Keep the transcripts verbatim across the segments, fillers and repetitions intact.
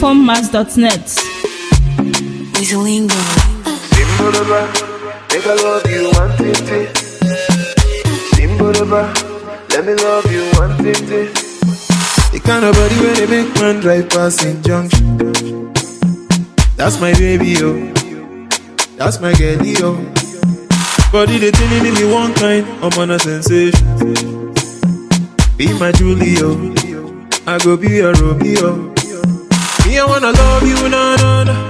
Formmas dot net. Weezelingo. Simba, make I love you one fifty. Simba, let me love you one fifty. The kind of body where they make man drive past Saint Junction. That's my baby, yo. That's my girlie, yo. Body they turning in me one kind, I'm on a sensation. Be my Julio, I go be a Romeo. Me, I wanna love you, na na na.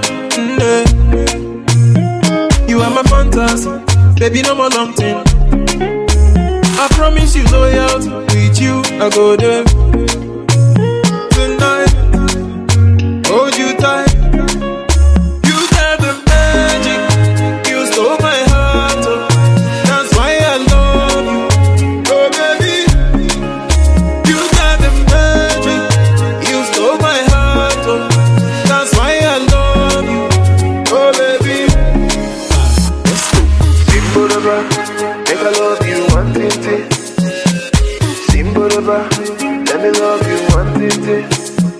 Mm-hmm. You are my fantasy, baby, no more long thing. I promise you loyalty, with you, I go there. Tonight, hold you tight. You got the magic, you stole my heart, oh. That's why I love you, oh baby. You got the magic, you stole my heart, oh. That's why I love you, oh baby. Let's go. Simba, make I love you one fifty. Simba, let me love you one fifty.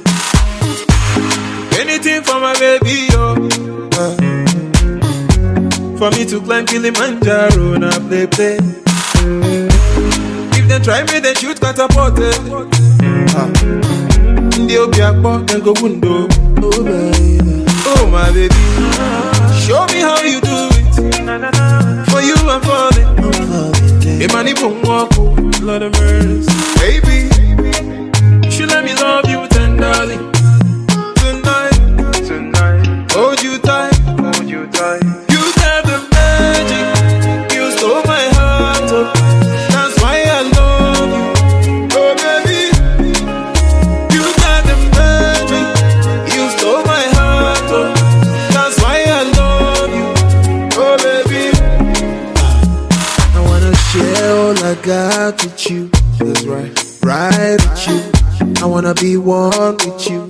Anything for my baby, yo. Uh, for me to climb Kilimanjaro, na play play. If they try me, they shoot catapult. Uh, They'll be a pop and go window. Oh baby, oh my baby, show me how you do it. For you, I'm falling. Hey, money won't walk, Lord of mercy, baby. You should let me love you tenderly. Hold you tight, hold you tight. You got the magic, you stole my heart, oh. That's why I love you, oh baby. You got the magic, you stole my heart, oh. That's why I love you, oh baby. I wanna share all I got with you. That's right, right with you. I wanna be one with you.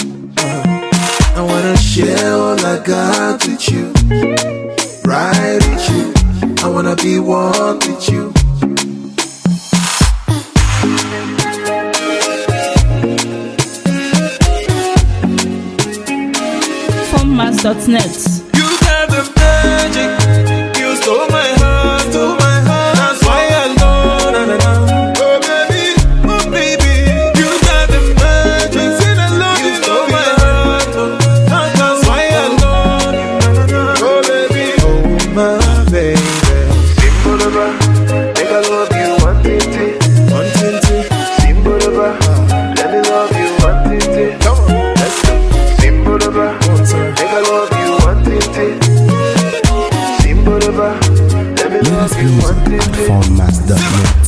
I wanna share all I got with you, ride with you. I wanna be one with you. Formmas dot net. You got the magic, you stole my heart, stole my heart. That's why I love, na na na. Oh baby, oh baby, you got the magic, say I love you, stole my heart, oh. That's why I love you, oh baby, oh my baby. Simba, make I love you one fifty. One fifty. Simba, let me love you one fifty. Come on, let's go. Simba, make I love you one fifty. Simba, let me love you one fifty. Formmas dot net.